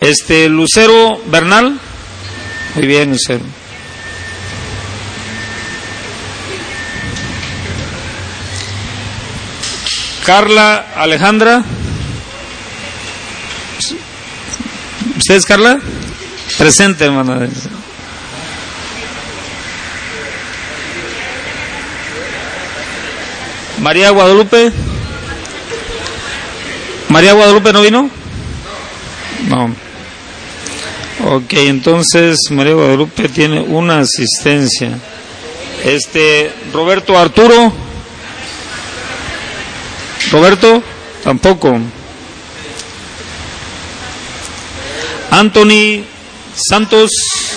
Lucero Bernal. Muy bien, Lucero. Carla Alejandra. ¿Usted es Carla? Presente, hermana. María Guadalupe. ¿María Guadalupe no vino? No. Ok, entonces María Guadalupe tiene una asistencia. Roberto Arturo. Roberto, tampoco. Anthony Santos.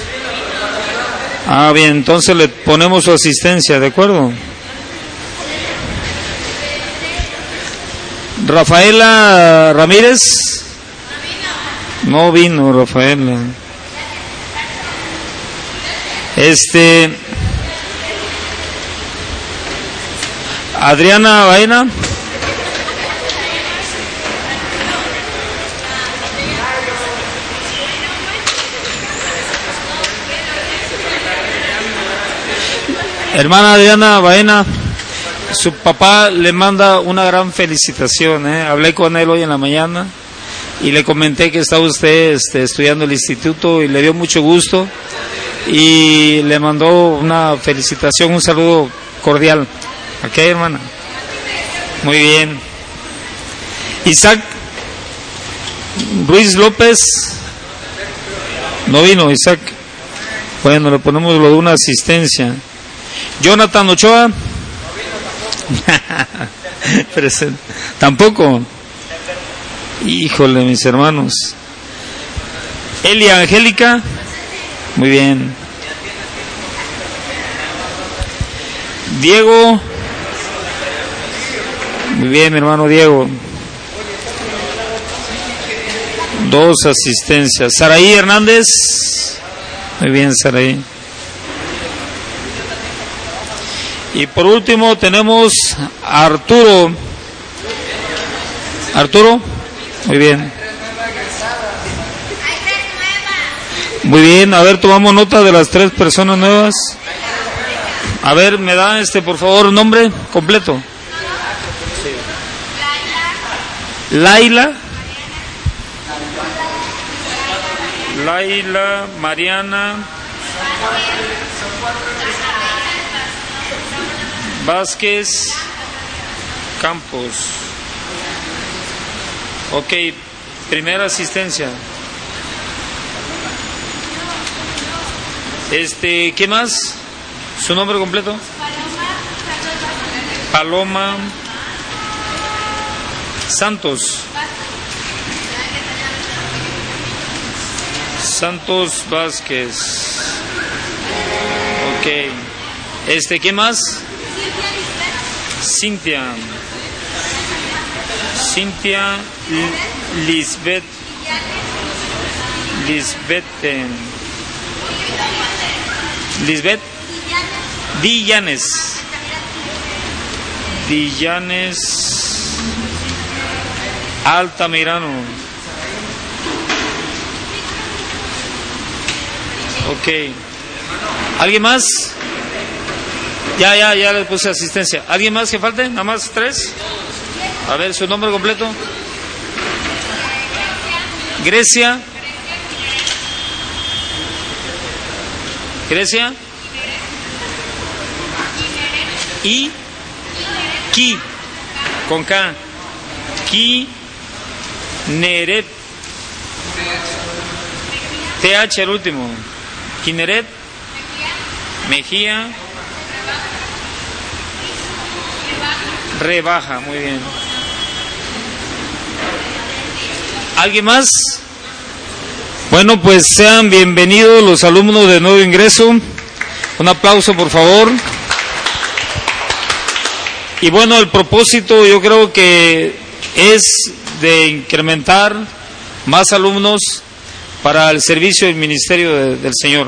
Ah, bien, entonces le ponemos su asistencia, ¿de acuerdo? Rafaela Ramírez. No vino Rafaela. Adriana Baena. Hermana Adriana Baena, su papá le manda una gran felicitación. Hablé con él hoy en la mañana y le comenté que está usted estudiando el instituto y le dio mucho gusto y le mandó una felicitación, un saludo cordial. ¿Ok, hermana? Muy bien. Isaac Ruiz López. No vino Isaac. Bueno, le ponemos lo de una asistencia. Jonathan Ochoa. Presente. Tampoco. Híjole, mis hermanos. Elia Angélica. Muy bien. Diego. Muy bien, mi hermano Diego. 2 asistencias. Saraí Hernández. Muy bien, Saraí. Y por último tenemos a Arturo. Arturo. Muy bien. Muy bien, a ver, tomamos nota de las 3 personas nuevas. A ver, me da por favor, nombre completo. Laila. Laila, Mariana Vázquez Campos. Ok, primera asistencia. ¿Qué más? ¿Su nombre completo? Paloma Santos. Santos Vázquez. Ok. ¿Qué más? Cintia Lisbeth Dillanes Altamirano. Ok. ¿Alguien más? Ya le puse asistencia. ¿Alguien más que falte? ¿Nada más 3? A ver, su nombre completo. Grecia. Y Ki con K. Kineret. TH el último. Kineret Mejía Rebaja. Muy bien. ¿Alguien más? Bueno, pues sean bienvenidos los alumnos de nuevo ingreso. Un aplauso, por favor. Y bueno, el propósito yo creo que es de incrementar más alumnos para el servicio del ministerio del Señor.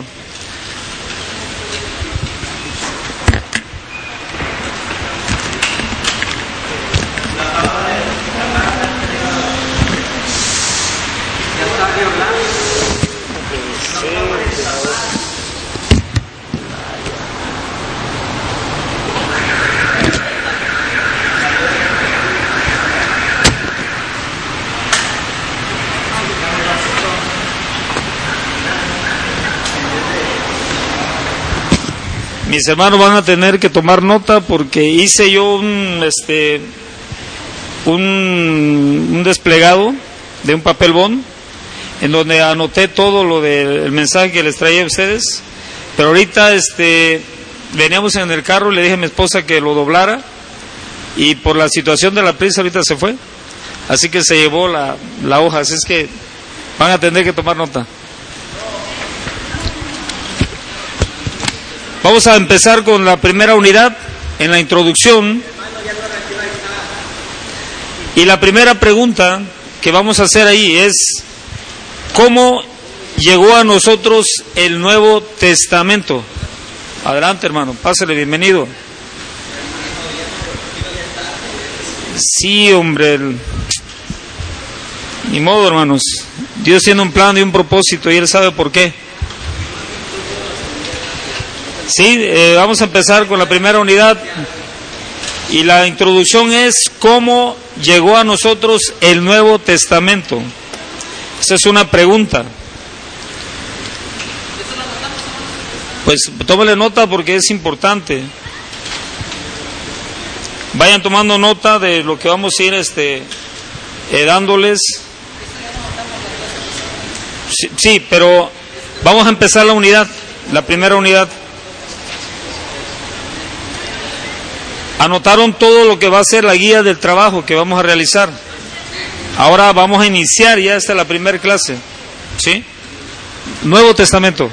Mis hermanos van a tener que tomar nota porque hice yo un desplegado de un papel bond en donde anoté todo lo del mensaje que les traía a ustedes, pero ahorita veníamos en el carro y le dije a mi esposa que lo doblara y por la situación de la prisa ahorita se fue, así que se llevó la hoja, así es que van a tener que tomar nota. Vamos a empezar con la primera unidad en la introducción. Y la primera pregunta que vamos a hacer ahí es: ¿cómo llegó a nosotros el Nuevo Testamento? Adelante, hermano, pásale, bienvenido. Sí, hombre, ni modo, hermanos. Dios tiene un plan y un propósito y Él sabe por qué. Sí, vamos a empezar con la primera unidad y la introducción es ¿cómo llegó a nosotros el Nuevo Testamento? Esa es una pregunta. Pues tómale nota porque es importante. Vayan tomando nota de lo que vamos a ir dándoles. Sí, pero vamos a empezar la unidad, la primera unidad. Anotaron todo lo que va a ser la guía del trabajo que vamos a realizar. Ahora vamos a iniciar, ya esta es la primera clase. ¿Sí? Nuevo Testamento.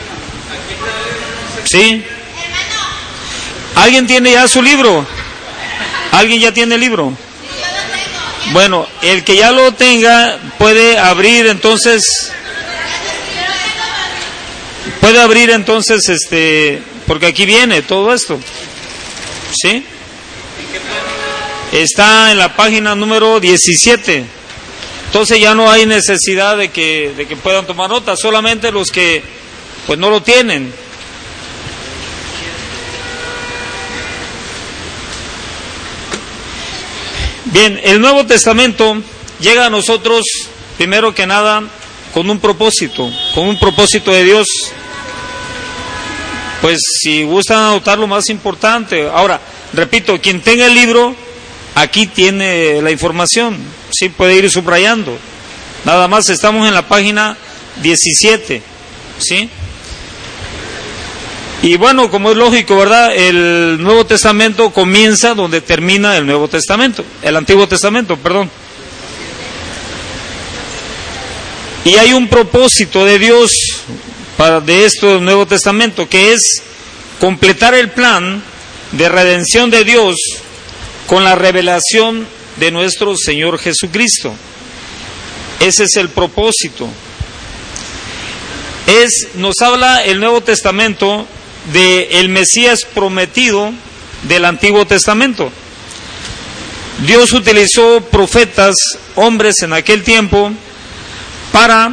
¿Sí? ¿Alguien tiene ya su libro? ¿Alguien ya tiene el libro? Bueno, el que ya lo tenga puede abrir entonces. Puede abrir entonces porque aquí viene todo esto. ¿Sí? Está en la página número 17. Entonces ya no hay necesidad de que puedan tomar nota, solamente los que pues no lo tienen. Bien, el Nuevo Testamento llega a nosotros primero que nada con un propósito de Dios. Pues si gustan anotar lo más importante. Ahora, repito, quien tenga el libro, aquí tiene la información, sí puede ir subrayando. Nada más estamos en la página 17, ¿sí? Y bueno, como es lógico, ¿verdad? El Nuevo Testamento comienza donde termina el Nuevo Testamento, el Antiguo Testamento, perdón. Y hay un propósito de Dios de esto del Nuevo Testamento, que es completar el plan de redención de Dios con la revelación de nuestro Señor Jesucristo. Ese es el propósito. Nos habla el Nuevo Testamento del Mesías prometido del Antiguo Testamento. Dios utilizó profetas, hombres en aquel tiempo, para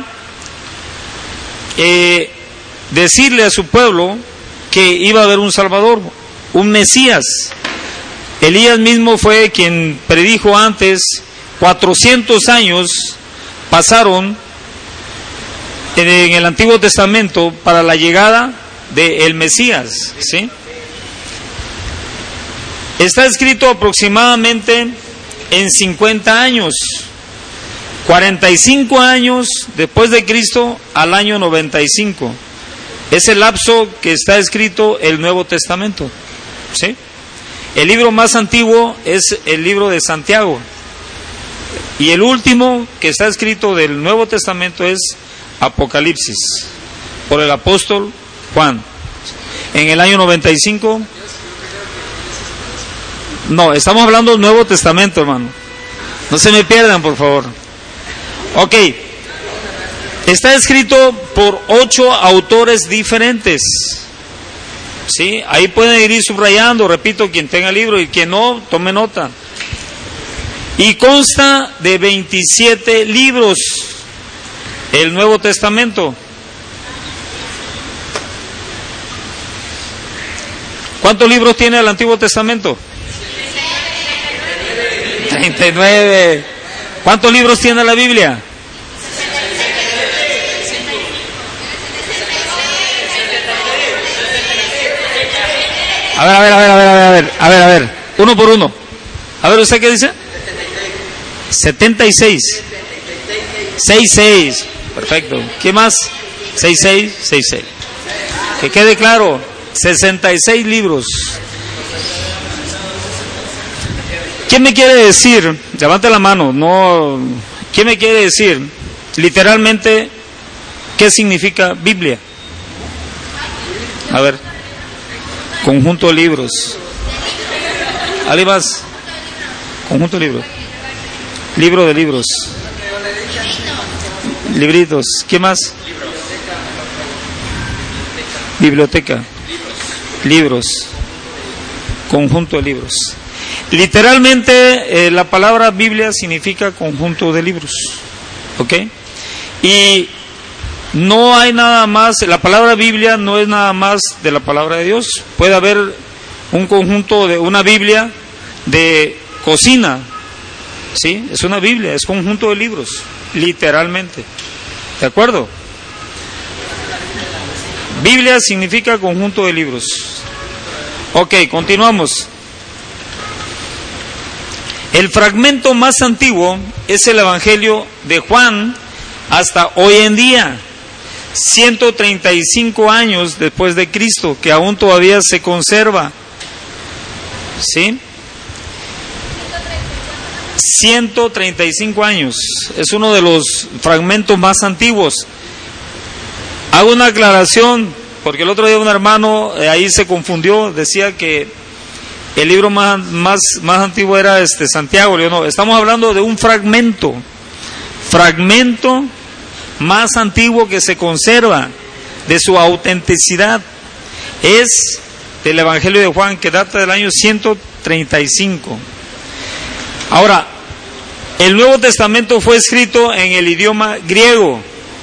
decirle a su pueblo que iba a haber un Salvador, un Mesías. Elías mismo fue quien predijo antes. 400 años pasaron en el Antiguo Testamento para la llegada del Mesías, ¿sí? Está escrito aproximadamente en 50 años, 45 años después de Cristo al año 95. Es el lapso que está escrito el Nuevo Testamento, ¿sí? El libro más antiguo es el libro de Santiago. Y el último que está escrito del Nuevo Testamento es Apocalipsis, por el apóstol Juan. En el año 95. No, estamos hablando del Nuevo Testamento, hermano. No se me pierdan, por favor. Ok. Está escrito por 8 autores diferentes. ¿Sí? Ahí pueden ir subrayando, repito, quien tenga el libro y quien no, tome nota. Y consta de 27 libros el Nuevo Testamento. ¿Cuántos libros tiene el Antiguo Testamento? 39. ¿Cuántos libros tiene la Biblia? A ver. Uno por uno. A ver, ¿usted qué dice? 76. 66. Perfecto. ¿Qué más? 66. Que quede claro. 66 libros. ¿Quién me quiere decir? Levante la mano. No. ¿Quién me quiere decir literalmente qué significa Biblia? A ver. Conjunto de libros. ¿Alguien más? Conjunto de libros. Libro de libros. Libritos. ¿Qué más? Biblioteca. Libros. Conjunto de libros. Literalmente la palabra Biblia significa conjunto de libros. ¿Ok? Y no hay nada más, la palabra Biblia no es nada más de la palabra de Dios. Puede haber un conjunto de una Biblia de cocina, ¿sí? Es una Biblia, es conjunto de libros, literalmente. ¿De acuerdo? Biblia significa conjunto de libros. Ok, continuamos. El fragmento más antiguo es el Evangelio de Juan hasta hoy en día, 135 años después de Cristo, que aún todavía se conserva. ¿Sí? 135 años. Es uno de los fragmentos más antiguos. Hago una aclaración, porque el otro día un hermano ahí se confundió, decía que el libro más antiguo era Santiago. Yo no, estamos hablando de un fragmento más antiguo que se conserva, de su autenticidad. Es del Evangelio de Juan, que data del año 135. Ahora, el Nuevo Testamento fue escrito en el idioma griego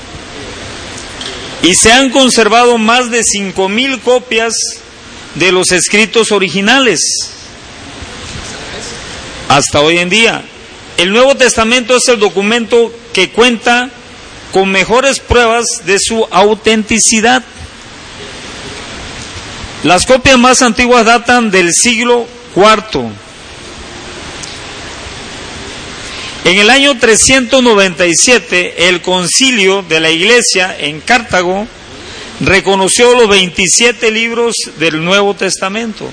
y se han conservado más de 5,000 copias de los escritos originales hasta hoy en día. El Nuevo Testamento es el documento que cuenta con mejores pruebas de su autenticidad. Las copias más antiguas datan del siglo IV. En el año 397, el concilio de la Iglesia en Cartago reconoció los 27 libros del Nuevo Testamento.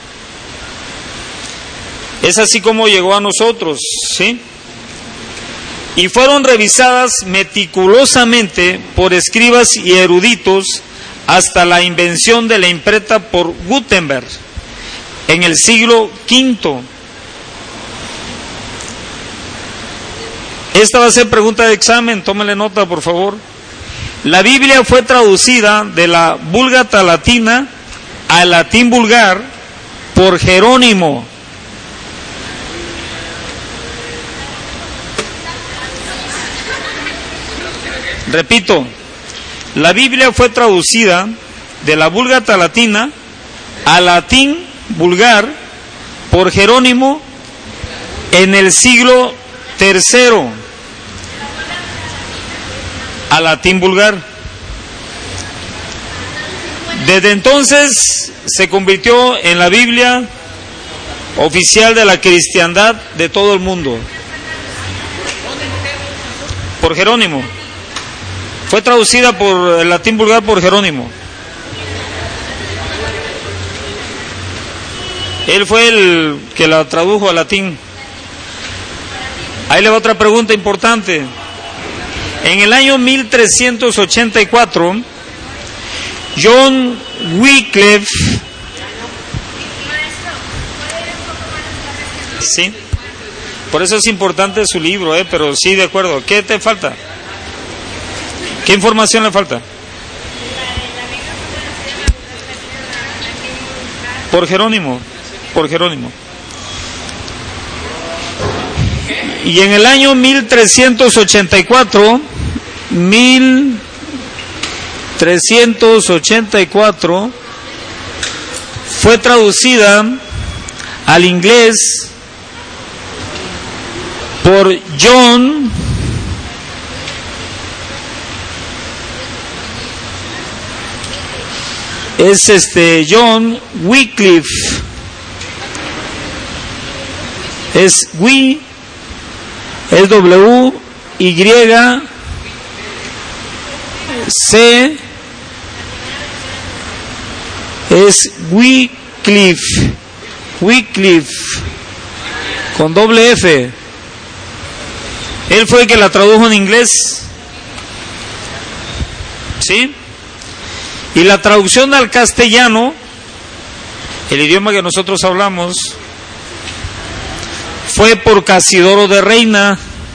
Es así como llegó a nosotros, ¿sí? Y fueron revisadas meticulosamente por escribas y eruditos hasta la invención de la imprenta por Gutenberg en el siglo V. Esta va a ser pregunta de examen, tómele nota por favor. La Biblia fue traducida de la Vulgata latina al latín vulgar por Jerónimo. Repito, la Biblia fue traducida de la Vulgata latina al latín vulgar por Jerónimo en el siglo III, al latín vulgar. Desde entonces se convirtió en la Biblia oficial de la cristiandad de todo el mundo. Por Jerónimo. Fue traducida por el latín vulgar por Jerónimo. Él fue el que la tradujo al latín. Ahí le va otra pregunta importante. En el año 1384, John Wycliffe, sí, por eso es importante su libro, pero sí, de acuerdo. ¿Qué te falta? ¿Qué información le falta? Por Jerónimo. Y en el año 1384 fue traducida al inglés por John Wycliffe. Es Wi, es W, Y, C, es Wycliffe, con doble F. Él fue el que la tradujo en inglés, ¿sí? Y la traducción al castellano, el idioma que nosotros hablamos, fue por Casidoro de Reina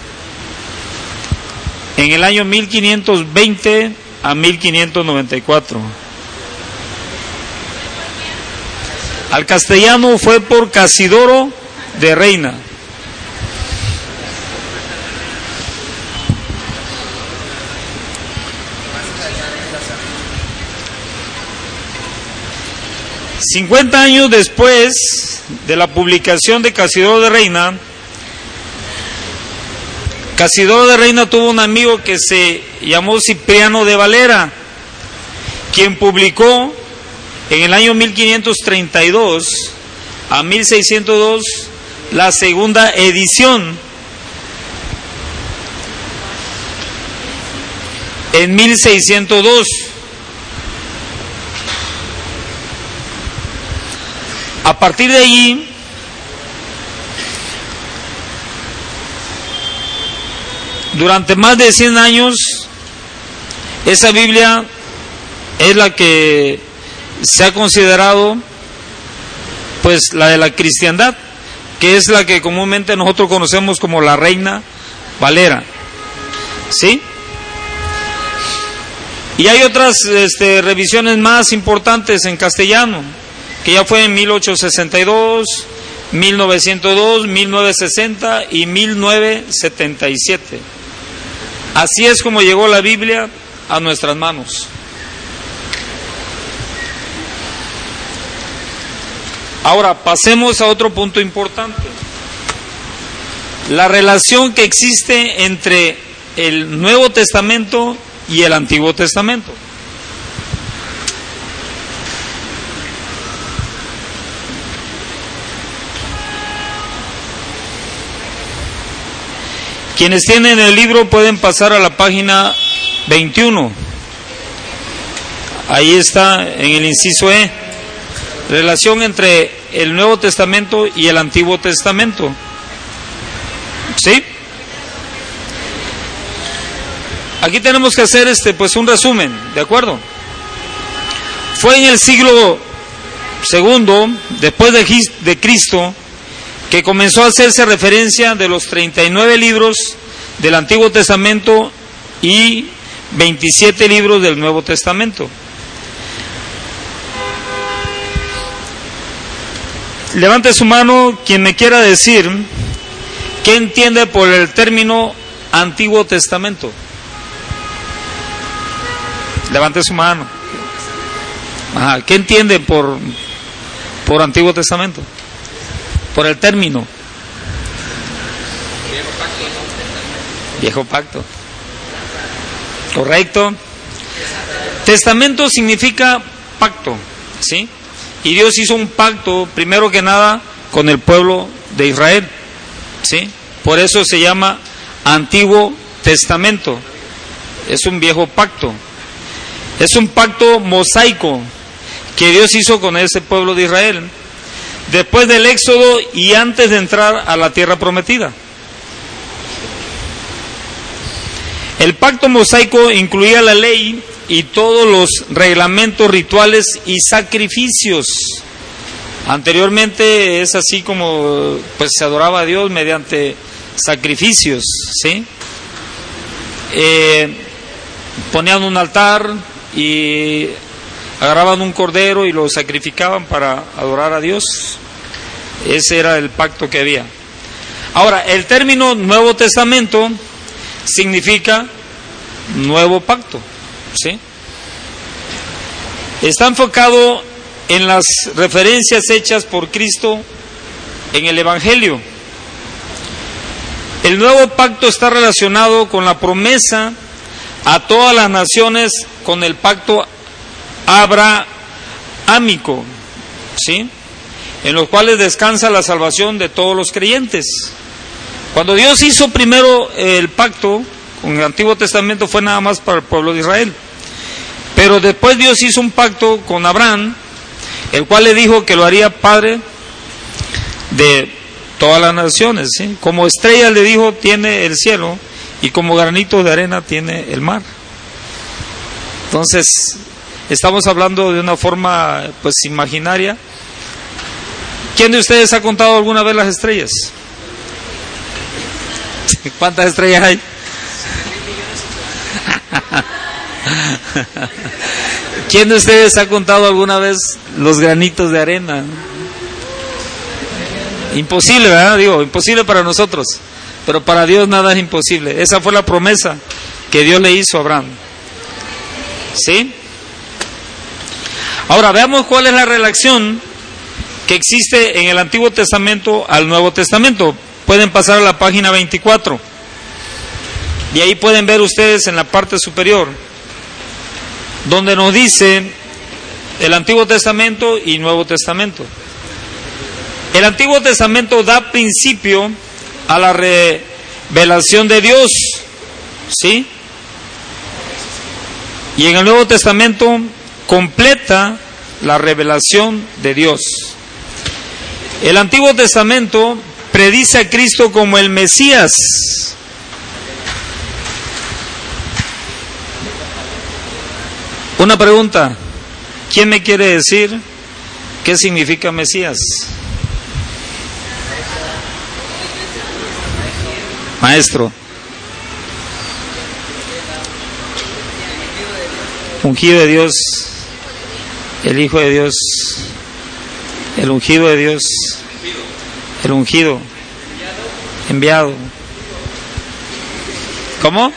en el año 1520 a 1594. Al castellano fue por Casidoro de Reina. $50 años después de la publicación de Casidoro de Reina, Casidoro de Reina tuvo un amigo que se llamó Cipriano de Valera, quien publicó en el año 1532 a 1602 la segunda edición. En 1602. A partir de allí, durante más de 100 años, esa Biblia es la que se ha considerado pues la de la cristiandad, que es la que comúnmente nosotros conocemos como la Reina Valera, ¿sí? Y hay otras revisiones más importantes en castellano, que ya fue en 1862, 1902, 1960 y 1977. Así es como llegó la Biblia a nuestras manos. Ahora, pasemos a otro punto importante. La relación que existe entre el Nuevo Testamento y el Antiguo Testamento. Quienes tienen el libro pueden pasar a la página 21. Ahí está en el inciso E. Relación entre el Nuevo Testamento y el Antiguo Testamento. ¿Sí? Aquí tenemos que hacer pues un resumen, ¿de acuerdo? Fue en el siglo II, después de Cristo, que comenzó a hacerse referencia de los 39 libros del Antiguo Testamento y 27 libros del Nuevo Testamento. Levante su mano quien me quiera decir qué entiende por el término Antiguo Testamento. Levante su mano. Ajá. ¿Qué entiende por Antiguo Testamento? Por el término. Viejo pacto. Correcto. Testamento significa pacto, ¿sí? Y Dios hizo un pacto, primero que nada, con el pueblo de Israel, ¿sí? Por eso se llama Antiguo Testamento. Es un viejo pacto. Es un pacto mosaico que Dios hizo con ese pueblo de Israel después del Éxodo y antes de entrar a la tierra prometida. El pacto mosaico incluía la ley y todos los reglamentos, rituales y sacrificios. Anteriormente es así como pues se adoraba a Dios mediante sacrificios, ¿sí? Ponían un altar y agarraban un cordero y lo sacrificaban para adorar a Dios. Ese era el pacto que había. Ahora, el término Nuevo Testamento significa nuevo pacto, ¿sí? Está enfocado en las referencias hechas por Cristo en el Evangelio. El nuevo pacto está relacionado con la promesa a todas las naciones con el pacto abrahámico, ¿sí? en los cuales descansa la salvación de todos los creyentes. Cuando Dios hizo primero el pacto con el Antiguo Testamento fue nada más para el pueblo de Israel. Pero después Dios hizo un pacto con Abraham, el cual le dijo que lo haría padre de todas las naciones, ¿sí? Como estrella le dijo tiene el cielo y como granito de arena tiene el mar. Entonces, estamos hablando de una forma pues imaginaria. ¿Quién de ustedes ha contado alguna vez las estrellas? ¿Cuántas estrellas hay? ¿Quién de ustedes ha contado alguna vez los granitos de arena? Imposible, ¿verdad? Digo, imposible para nosotros, pero para Dios nada es imposible. Esa fue la promesa que Dios le hizo a Abraham. ¿Sí? Ahora veamos cuál es la relación que existe en el Antiguo Testamento al Nuevo Testamento. Pueden pasar a la página 24 y ahí pueden ver ustedes en la parte superior donde nos dice el Antiguo Testamento y Nuevo Testamento. El Antiguo Testamento da principio a la revelación de Dios, ¿sí? Y en el Nuevo Testamento completa la revelación de Dios. El Antiguo Testamento predice a Cristo como el Mesías. Una pregunta, ¿quién me quiere decir qué significa Mesías? Maestro. Ungido de Dios, el Hijo de Dios, el ungido de Dios, el ungido, enviado. ¿Cómo?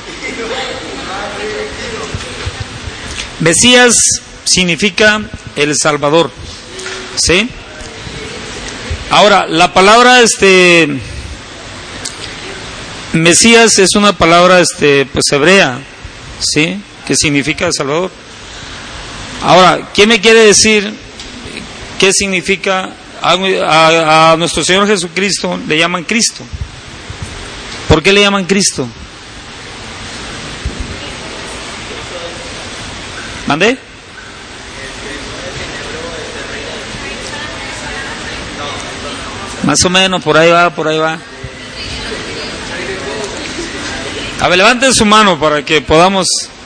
Mesías significa el Salvador, ¿sí? Ahora, la palabra Mesías es una palabra pues hebrea, ¿sí? Que significa Salvador. Ahora, ¿quién me quiere decir qué significa? A nuestro Señor Jesucristo le llaman Cristo. ¿Por qué le llaman Cristo? ¿Mandé? Más o menos, por ahí va, por ahí va. A ver, levanten su mano para que podamos.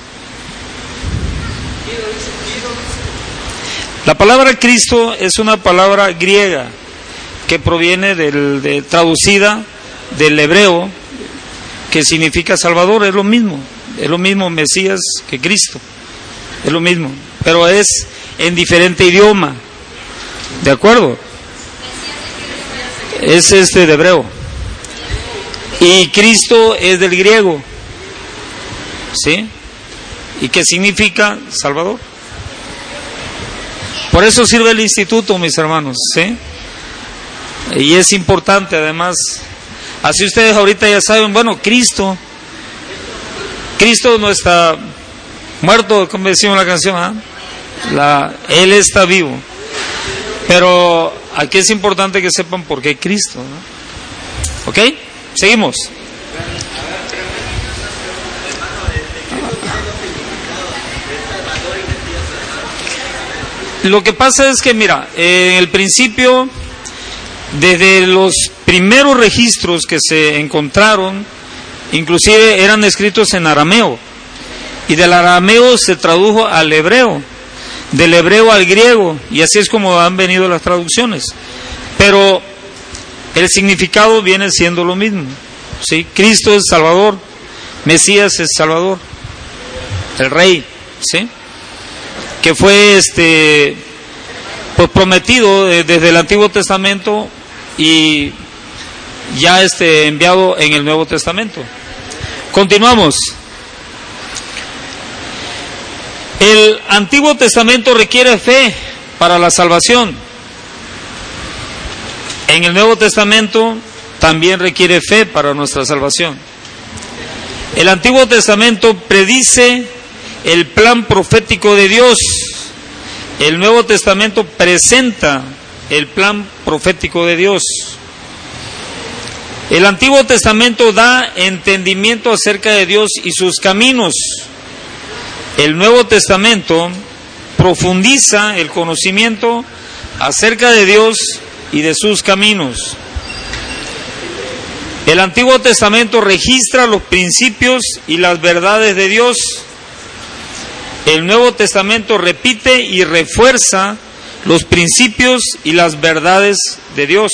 La palabra Cristo es una palabra griega que proviene traducida del hebreo, que significa Salvador. Es lo mismo Mesías que Cristo, es lo mismo, pero es en idioma, ¿de acuerdo? Es de hebreo. Y Cristo es del griego, ¿sí? ¿Y qué significa Salvador? Por eso sirve el instituto, mis hermanos, ¿sí? Y es importante, además. Así ustedes ahorita ya saben, bueno, Cristo no está muerto, como decimos en la canción, ¿eh? Él está vivo. Pero aquí es importante que sepan por qué Cristo, ¿no? ¿Ok? Seguimos. Lo que pasa es que, mira, en el principio, desde los primeros registros que se encontraron, inclusive eran escritos en arameo, y del arameo se tradujo al hebreo, del hebreo al griego, y así es como han venido las traducciones. Pero el significado viene siendo lo mismo, ¿sí? Cristo es Salvador, Mesías es Salvador, el Rey, ¿sí? Que fue pues prometido desde el Antiguo Testamento y ya enviado en el Nuevo Testamento. Continuamos. El Antiguo Testamento requiere fe para la salvación. En el Nuevo Testamento también requiere fe para nuestra salvación. El Antiguo Testamento predice el plan profético de Dios. El Nuevo Testamento presenta el plan profético de Dios. El Antiguo Testamento da entendimiento acerca de Dios y sus caminos. El Nuevo Testamento profundiza el conocimiento acerca de Dios y de sus caminos. El Antiguo Testamento registra los principios y las verdades de Dios. El Nuevo Testamento repite y refuerza los principios y las verdades de Dios.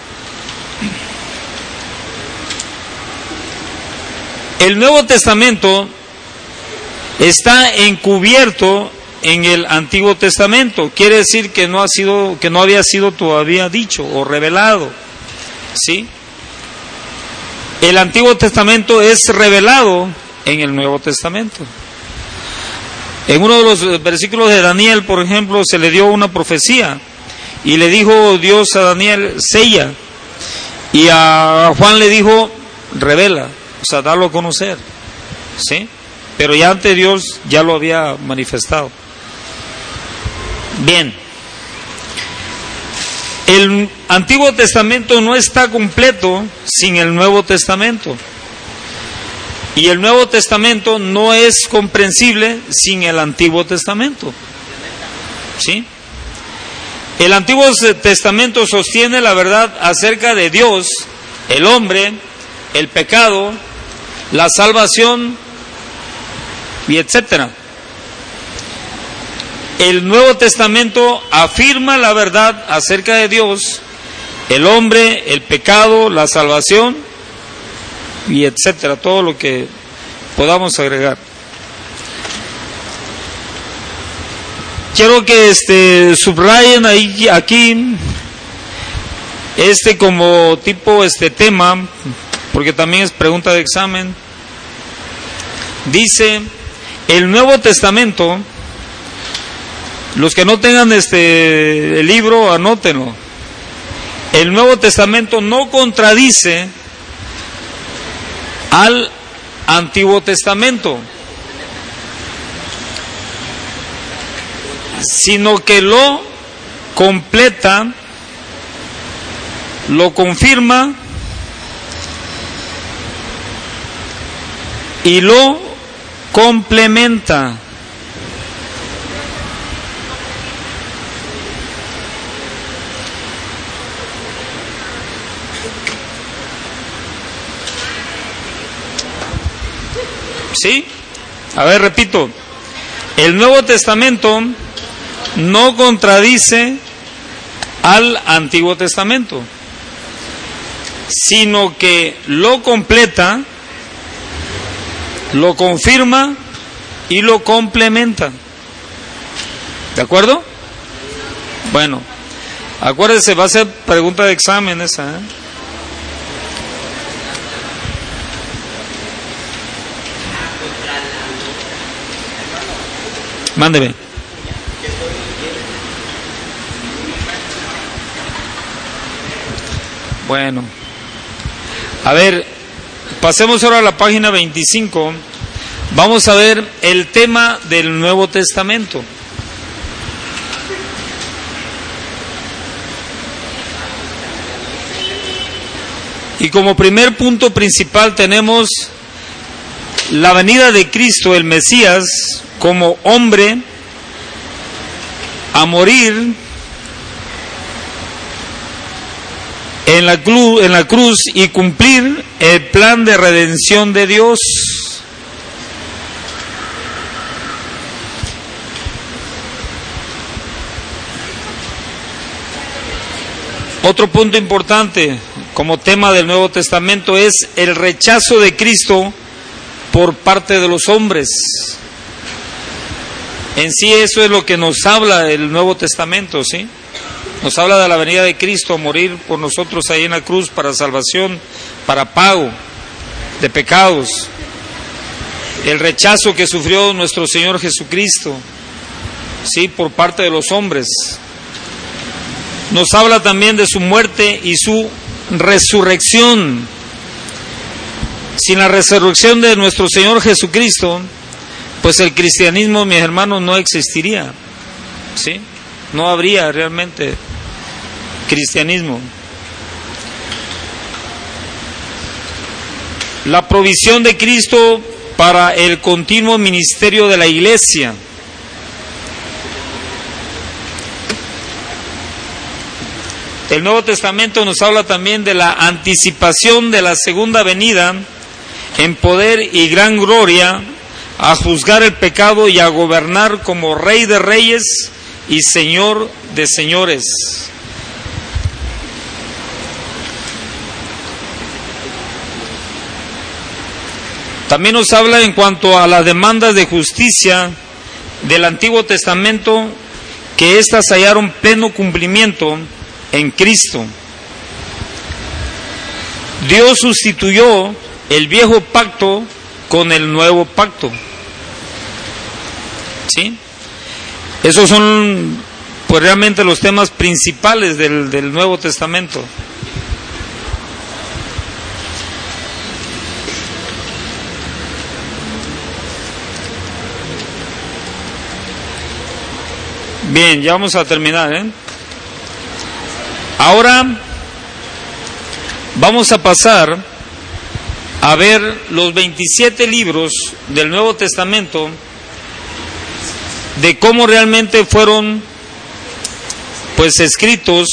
El Nuevo Testamento está encubierto en el Antiguo Testamento. Quiere decir que no había sido todavía dicho o revelado. ¿Sí? El Antiguo Testamento es revelado en el Nuevo Testamento. En uno de los versículos de Daniel, por ejemplo, se le dio una profecía y le dijo Dios a Daniel, sella, y a Juan le dijo, revela, o sea, darlo a conocer, ¿sí? Pero ya ante Dios ya lo había manifestado. Bien, el Antiguo Testamento no está completo sin el Nuevo Testamento. Y el Nuevo Testamento no es comprensible sin el Antiguo Testamento. ¿Sí? El Antiguo Testamento sostiene la verdad acerca de Dios, el hombre, el pecado, la salvación y etcétera. El Nuevo Testamento afirma la verdad acerca de Dios, el hombre, el pecado, la salvación y etcétera, todo lo que podamos agregar. Quiero que subrayen aquí como tipo tema, porque también es pregunta de examen. Dice, el Nuevo Testamento, los que no tengan el libro, anótenlo. El Nuevo Testamento no contradice al Antiguo Testamento, sino que lo completa, lo confirma y lo complementa. ¿Sí? A ver, repito. El Nuevo Testamento no contradice al Antiguo Testamento, sino que lo completa, lo confirma y lo complementa. ¿De acuerdo? Bueno, acuérdense, va a ser pregunta de examen esa, ¿eh? Mándeme. Bueno, a ver, pasemos ahora a la página 25. Vamos a ver el tema del Nuevo Testamento. Y como primer punto principal tenemos la venida de Cristo, el Mesías, como hombre a morir en la cruz y cumplir el plan de redención de Dios. Otro punto importante como tema del Nuevo Testamento es el rechazo de Cristo por parte de los hombres. En sí eso es lo que nos habla el Nuevo Testamento, ¿sí? Nos habla de la venida de Cristo a morir por nosotros ahí en la cruz para salvación, para pago de pecados. El rechazo que sufrió nuestro Señor Jesucristo, ¿sí? Por parte de los hombres. Nos habla también de su muerte y su resurrección. Sin la resurrección de nuestro Señor Jesucristo, pues el cristianismo, mis hermanos, no existiría, ¿sí? No habría realmente cristianismo. La provisión de Cristo para el continuo ministerio de la iglesia. El Nuevo Testamento nos habla también de la anticipación de la segunda venida en poder y gran gloria, a juzgar el pecado y a gobernar como Rey de reyes y Señor de señores. También nos habla en cuanto a las demandas de justicia del Antiguo Testamento, que éstas hallaron pleno cumplimiento en Cristo. Dios sustituyó el viejo pacto con el nuevo pacto. ¿Sí? Esos son pues realmente los temas principales del Nuevo Testamento. Bien, ya vamos a terminar, Ahora vamos a pasar a ver los 27 libros del Nuevo Testamento, de cómo realmente fueron pues escritos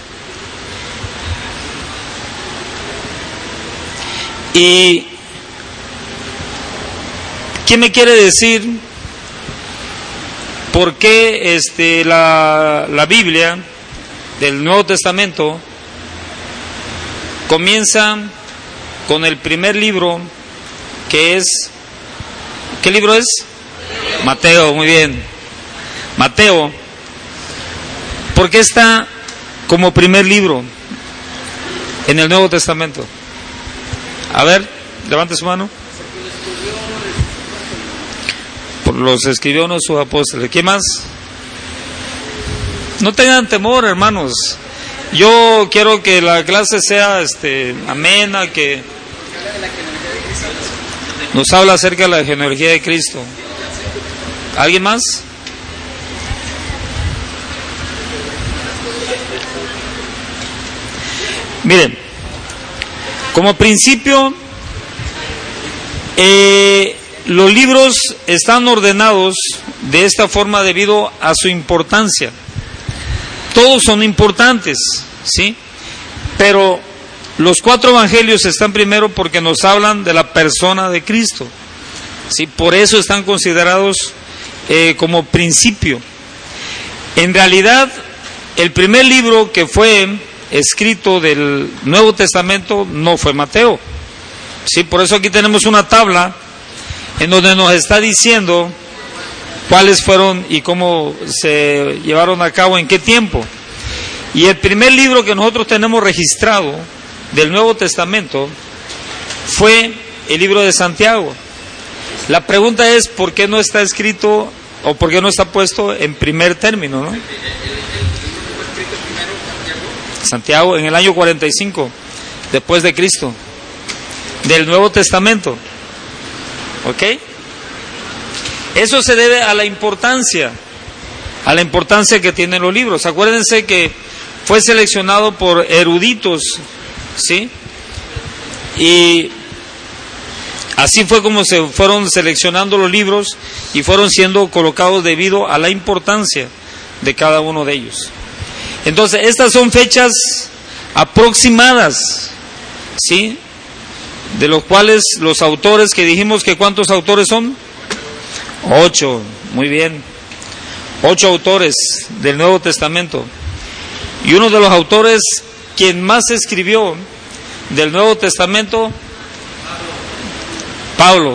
y ¿qué me quiere decir? ¿Por qué la Biblia del Nuevo Testamento comienza con el primer libro, que es, ¿qué libro es? Mateo, muy bien. Mateo, ¿por qué está como primer libro en el Nuevo Testamento? A ver, levante su mano. Los escribió uno de sus apóstoles. ¿Qué más? No tengan temor, hermanos. Yo quiero que la clase sea amena, que nos habla acerca de la genealogía de Cristo. ¿Alguien más? Miren, como principio, los libros están ordenados de esta forma debido a su importancia. Todos son importantes, ¿sí? Pero los 4 evangelios están primero porque nos hablan de la persona de Cristo, ¿sí? Por eso están considerados como principio. En realidad, el primer libro que fue escrito del Nuevo Testamento no fue Mateo, ¿sí? Por eso aquí tenemos una tabla en donde nos está diciendo cuáles fueron y cómo se llevaron a cabo, en qué tiempo. Y el primer libro que nosotros tenemos registrado del Nuevo Testamento fue el libro de Santiago. La pregunta es, ¿por qué no está escrito o por qué no está puesto en primer término, ¿no? Santiago, en el año 45 después de Cristo, del Nuevo Testamento. ¿Ok? Eso se debe a la importancia que tienen los libros. Acuérdense que fue seleccionado por eruditos, ¿sí? Y así fue como se fueron seleccionando los libros y fueron siendo colocados debido a la importancia de cada uno de ellos. Entonces, estas son fechas aproximadas, ¿sí? De los cuales los autores que dijimos que ¿cuántos autores son? 8, muy bien. 8 autores del Nuevo Testamento. Y uno de los autores quien más escribió del Nuevo Testamento, Pablo.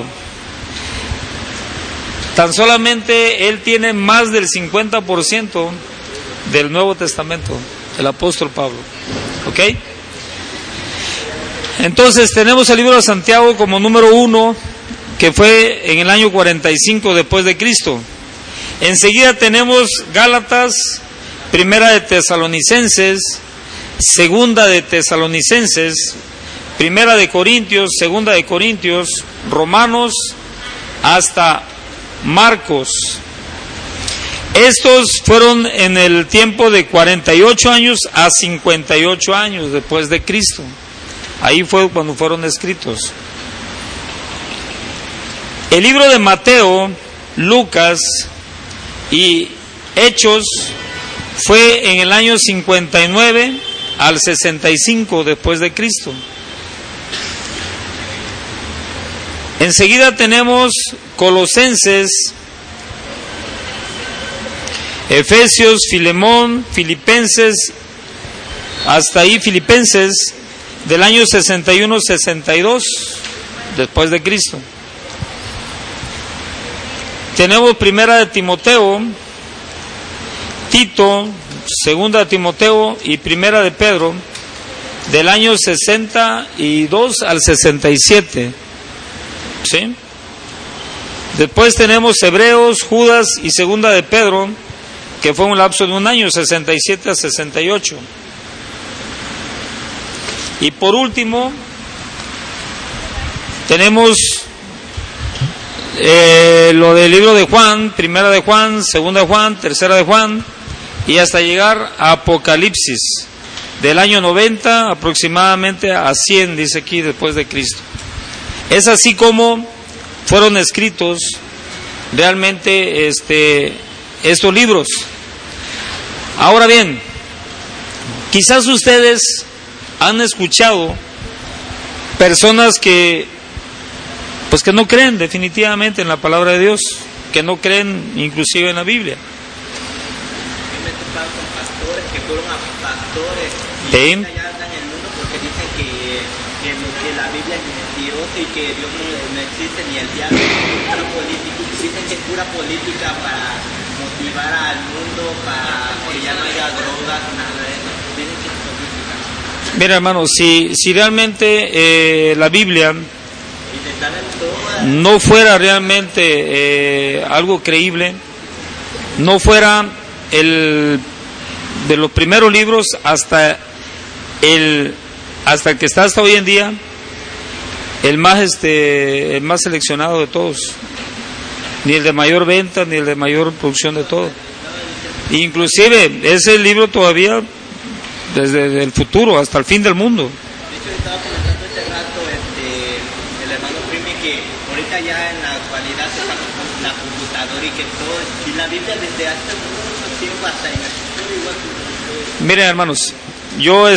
Tan solamente él tiene más del 50% del Nuevo Testamento, el apóstol Pablo. ¿Ok? Entonces tenemos el libro de Santiago como número 1, que fue en el año 45 después de Cristo. Enseguida tenemos Gálatas, Primera de Tesalonicenses, Segunda de Tesalonicenses, Primera de Corintios, Segunda de Corintios, Romanos, hasta Marcos. Estos fueron en el tiempo de 48 años a 58 años después de Cristo. Ahí fue cuando fueron escritos. El libro de Mateo, Lucas y Hechos fue en el año 59 al 65 después de Cristo. Enseguida tenemos Colosenses, Efesios, Filemón, Filipenses, hasta ahí Filipenses, del año 61-62 después de Cristo. Tenemos Primera de Timoteo, Tito, Segunda de Timoteo y Primera de Pedro, del año 62 al 67. ¿Sí? Después tenemos Hebreos, Judas y Segunda de Pedro, que fue un lapso de un año, 67 a 68. Y por último, tenemos lo del libro de Juan, Primera de Juan, Segunda de Juan, Tercera de Juan, y hasta llegar a Apocalipsis, del año 90 aproximadamente a 100, dice aquí, después de Cristo. Es así como fueron escritos realmente estos libros. Ahora bien, quizás ustedes han escuchado personas que no creen definitivamente en la palabra de Dios, que no creen inclusive en la Biblia. Me he topado con pastores que fueron a pastores y ¿sí? ya andan en el mundo porque dicen que la Biblia es mentirosa y que Dios no existe ni el diablo, es pura política. Dicen que es pura política para motivar al mundo, para que ya no haya drogas, nada de eso. Dicen que es política. Mira, hermano, si realmente la Biblia no fuera realmente algo creíble, no fuera de los primeros libros hasta el que está hasta hoy en día, el más seleccionado de todos, ni el de mayor venta, ni el de mayor producción de todo. Inclusive ese libro todavía desde el futuro hasta el fin del mundo. De hecho, estaba comentando este rato el hermano Primi que ahorita ya en la actualidad se está con la computadora y que todo, y la Biblia desde hace mucho tiempo hasta en el futuro igual que... Miren, hermanos, yo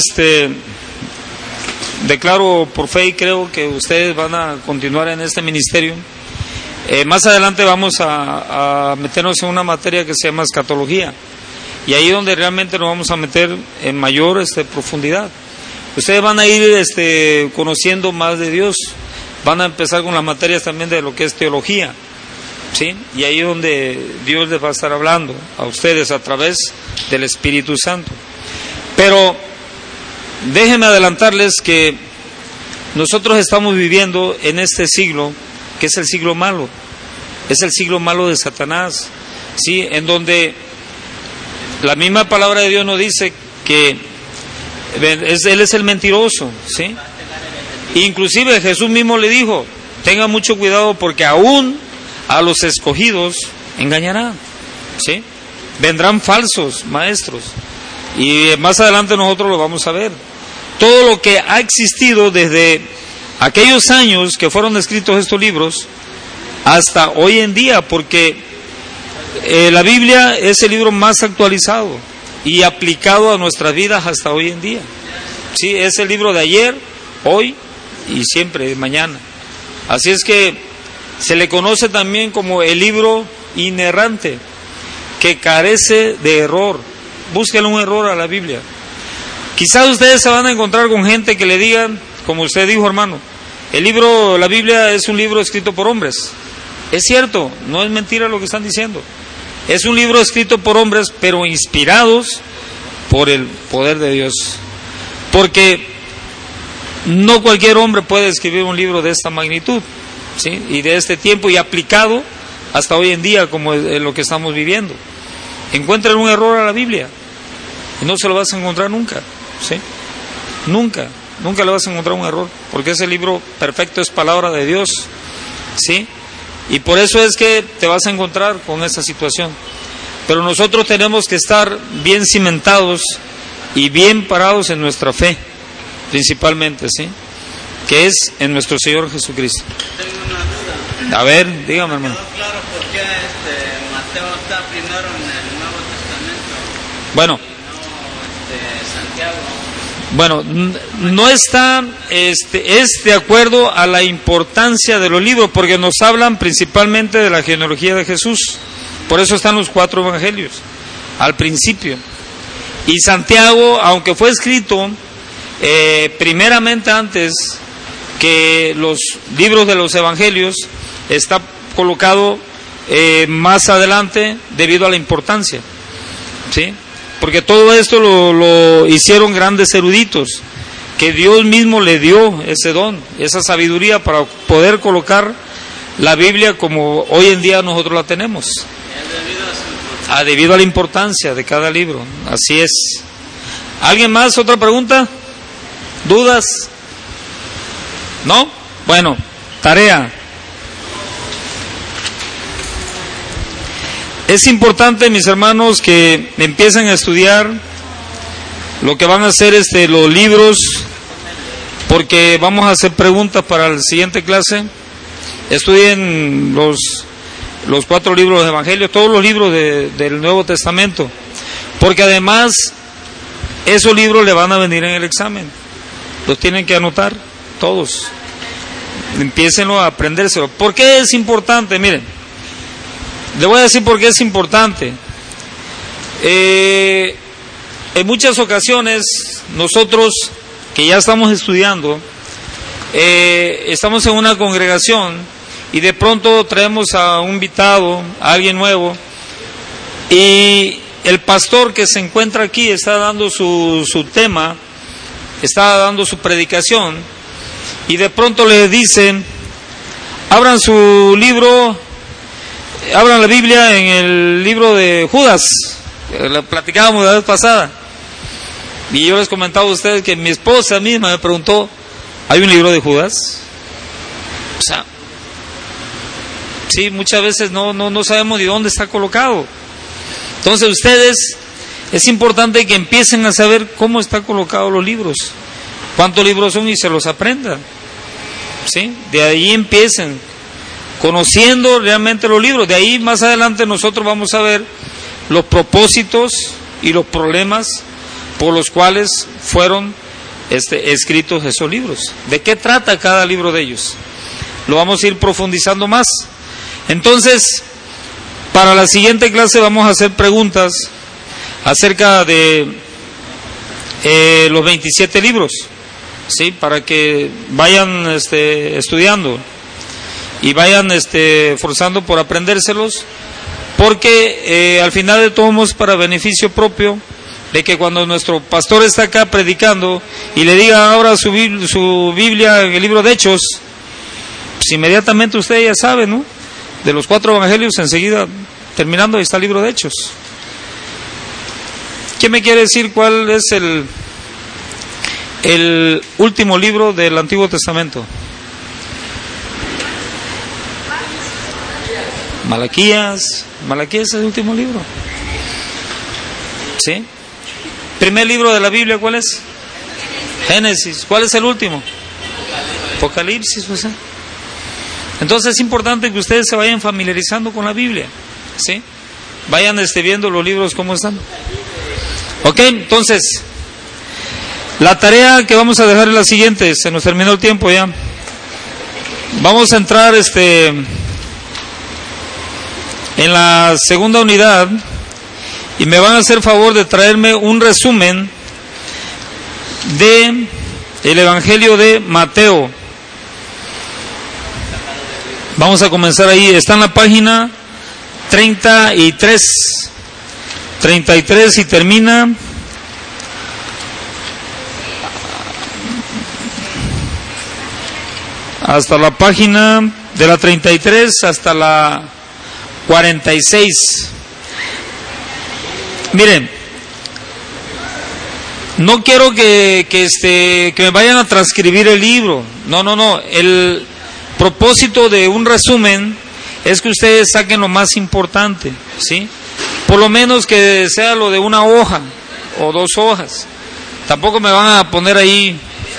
declaro por fe y creo que ustedes van a continuar en este ministerio. Más adelante vamos a meternos en una materia que se llama escatología, y ahí donde realmente nos vamos a meter en mayor profundidad. Ustedes van a ir conociendo más de Dios, van a empezar con las materias también de lo que es teología, ¿sí? Y ahí es donde Dios les va a estar hablando a ustedes a través del Espíritu Santo. Pero déjenme adelantarles que nosotros estamos viviendo en este siglo, que es el siglo malo, es el siglo malo de Satanás, ¿sí? En donde la misma palabra de Dios nos dice que Él es el mentiroso, ¿sí? Inclusive Jesús mismo le dijo, tenga mucho cuidado porque aún a los escogidos engañarán, ¿sí? Vendrán falsos maestros, y más adelante nosotros lo vamos a ver. Todo lo que ha existido desde aquellos años que fueron escritos estos libros hasta hoy en día, porque la Biblia es el libro más actualizado y aplicado a nuestras vidas hasta hoy en día, ¿sí? Es el libro de ayer, hoy y siempre, mañana. Así es que se le conoce también como el libro inerrante, que carece de error. Búsquenle un error a la Biblia. Quizás ustedes se van a encontrar con gente que le digan, como usted dijo, hermano, la Biblia es un libro escrito por hombres. Es cierto, no es mentira lo que están diciendo. Es un libro escrito por hombres, pero inspirados por el poder de Dios. Porque no cualquier hombre puede escribir un libro de esta magnitud, ¿sí? Y de este tiempo, y aplicado hasta hoy en día, como es lo que estamos viviendo. Encuentren un error a la Biblia y no se lo vas a encontrar nunca, ¿sí? Nunca le vas a encontrar un error, porque ese libro perfecto es palabra de Dios, ¿sí? Y por eso es que te vas a encontrar con esta situación. Pero nosotros tenemos que estar bien cimentados y bien parados en nuestra fe, principalmente, ¿sí? Que es en nuestro Señor Jesucristo. Tengo una duda. A ver, dígame, hermano. ¿Quedó claro por qué Mateo está primero en el Nuevo Testamento Bueno, y no Santiago? no está, es de acuerdo a la importancia de los libros, porque nos hablan principalmente de la genealogía de Jesús. Por eso están los 4 evangelios, al principio. Y Santiago, aunque fue escrito primeramente antes que los libros de los evangelios, está colocado más adelante debido a la importancia, ¿sí? Porque todo esto lo hicieron grandes eruditos, que Dios mismo le dio ese don, esa sabiduría para poder colocar la Biblia como hoy en día nosotros la tenemos. Debido a la importancia de cada libro, así es. ¿Alguien más? ¿Otra pregunta? ¿Dudas? ¿No? Bueno, tarea. Es importante, mis hermanos, que empiecen a estudiar lo que van a hacer los libros, porque vamos a hacer preguntas para la siguiente clase. Estudien los 4 libros de Evangelios, todos los libros del Nuevo Testamento, porque además esos libros le van a venir en el examen, los tienen que anotar todos, empiécenlo a aprendérselo. ¿Por qué es importante? Miren, le voy a decir por qué es importante. En muchas ocasiones nosotros que ya estamos estudiando, estamos en una congregación y de pronto traemos a un invitado, a alguien nuevo, y el pastor que se encuentra aquí está dando su tema, está dando su predicación, y de pronto le dicen, abran su libro, abran la Biblia en el libro de Judas, lo platicábamos la vez pasada, y yo les comentaba a ustedes que mi esposa misma me preguntó, ¿hay un libro de Judas? O sea, sí, muchas veces no sabemos de dónde está colocado. Entonces ustedes, es importante que empiecen a saber cómo están colocados los libros, cuántos libros son y se los aprendan, ¿sí? De ahí empiecen, conociendo realmente los libros. De ahí más adelante nosotros vamos a ver los propósitos y los problemas por los cuales fueron escritos esos libros. ¿De qué trata cada libro de ellos? Lo vamos a ir profundizando más. Entonces, para la siguiente clase vamos a hacer preguntas acerca de los 27 libros, ¿sí? Para que vayan estudiando y vayan forzando por aprendérselos, porque al final de todo es para beneficio propio, de que cuando nuestro pastor está acá predicando y le diga ahora su Biblia en el libro de Hechos, pues inmediatamente usted ya sabe, ¿no? De los 4 evangelios, enseguida, terminando, ahí está el libro de Hechos. ¿Qué me quiere decir cuál es el último libro del Antiguo Testamento? Malaquías es el último libro. ¿Sí? Primer libro de la Biblia, ¿cuál es? Génesis. ¿Cuál es el último? Apocalipsis, o sea. Entonces es importante que ustedes se vayan familiarizando con la Biblia, ¿sí? Vayan viendo los libros cómo están. Ok, entonces, la tarea que vamos a dejar es la siguiente, se nos terminó el tiempo ya. Vamos a entrar en la segunda unidad y me van a hacer favor de traerme un resumen de el Evangelio de Mateo. Vamos a comenzar ahí, está en la página 33 y termina hasta la página de la 33 hasta la 46. Miren, no quiero que me vayan a transcribir el libro. No. El propósito de un resumen es que ustedes saquen lo más importante, ¿sí? por lo menos que sea lo de una hoja o 2 hojas. Tampoco me van a poner ahí.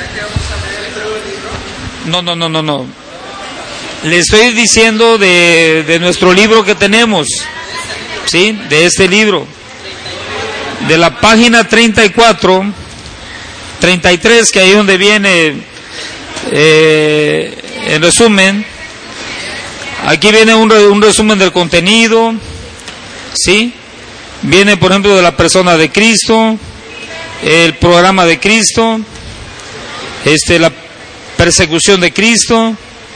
No. Le estoy diciendo de nuestro libro que tenemos, ¿sí? De este libro. De la página 34, 33, que ahí es donde viene, en resumen. Aquí viene un resumen del contenido, ¿sí? Viene, por ejemplo, de la persona de Cristo, el programa de Cristo, la persecución de Cristo,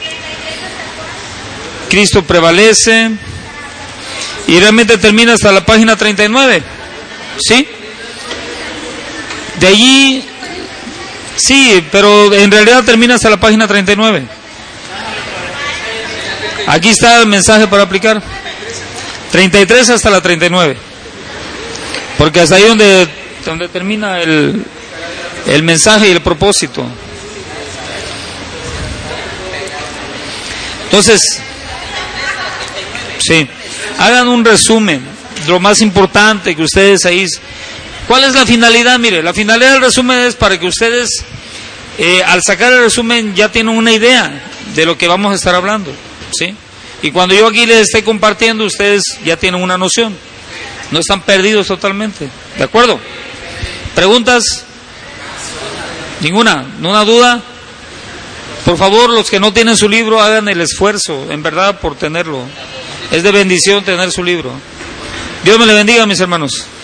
Cristo prevalece, y realmente termina hasta la página 39, ¿sí? De allí, sí, pero en realidad termina hasta la página 39. Aquí está el mensaje para aplicar. 33 hasta la 39. Porque hasta ahí donde termina el mensaje y el propósito. Entonces, sí, hagan un resumen, lo más importante que ustedes ahí. ¿Cuál es la finalidad? Mire, la finalidad del resumen es para que ustedes, al sacar el resumen, ya tienen una idea de lo que vamos a estar hablando, ¿sí? Y cuando yo aquí les esté compartiendo, ustedes ya tienen una noción. No están perdidos totalmente. ¿De acuerdo? ¿Preguntas? ¿Ninguna? ¿Una duda? Por favor, los que no tienen su libro, hagan el esfuerzo, en verdad, por tenerlo. Es de bendición tener su libro. Dios me le bendiga, mis hermanos.